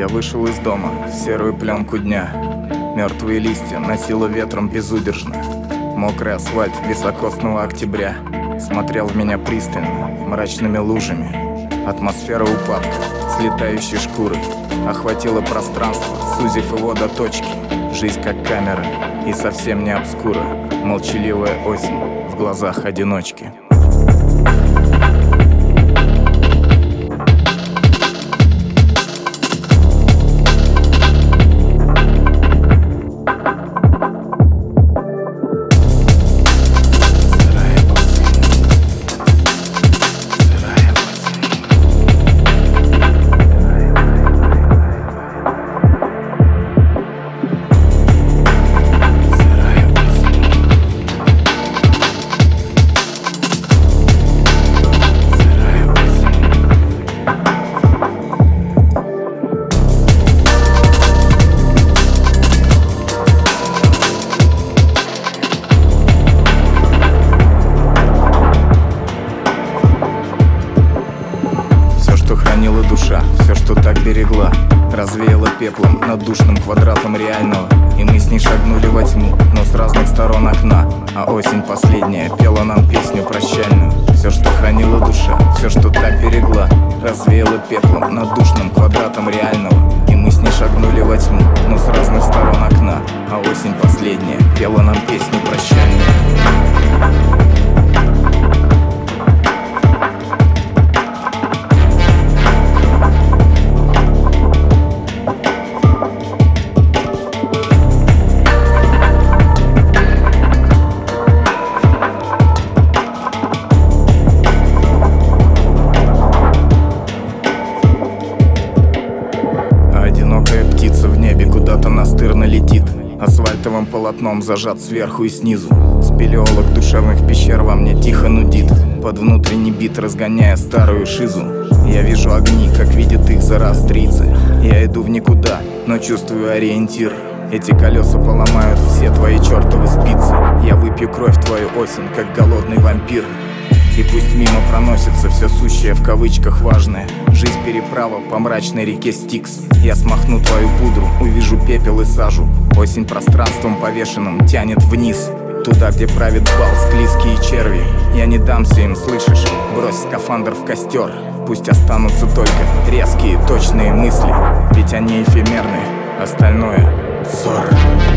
вышел из дома в серую пленку дня. Мертвые листья носило ветром безудержно. Мокрый асфальт високосного октября смотрел в меня пристально, мрачными лужами. Атмосфера упадка, слетающей шкурой, охватила пространство, сузив его до точки. Жизнь как камера и совсем не обскура. Молчаливая осень в глазах одиночки. Что хранила душа, все, что так берегла, развеяла пеплом над душным квадратом реального. И мы с ней шагнули во тьму, но с разных сторон окна. А осень последняя пела нам песню прощальную. Все, что хранила душа, все, что так берегла, развеяла пеплом над душным квадратом реального. И мы с ней шагнули во тьму, но с разных сторон окна. А осень последняя пела нам песню прощальную. Птица в небе куда-то настырно летит, асфальтовым полотном зажат сверху и снизу. Спелеолог душевных пещер во мне тихо нудит, под внутренний бит разгоняя старую шизу. Я вижу огни, как видят их зороастрийцы. Я иду в никуда, но чувствую ориентир. Эти колеса поломают все твои чертовы спицы. Я выпью кровь твою осень, как голодный вампир. И пусть мимо проносится все сущее в кавычках важное. Жизнь переправа по мрачной реке Стикс. Я смахну твою пудру, увижу пепел и сажу. Осень пространством повешенным тянет вниз, туда, где правит бал, склизкие черви. Я не дамся им, слышишь? Брось скафандр в костер. Пусть останутся только резкие, точные мысли, ведь они эфемерны, остальное — ссора.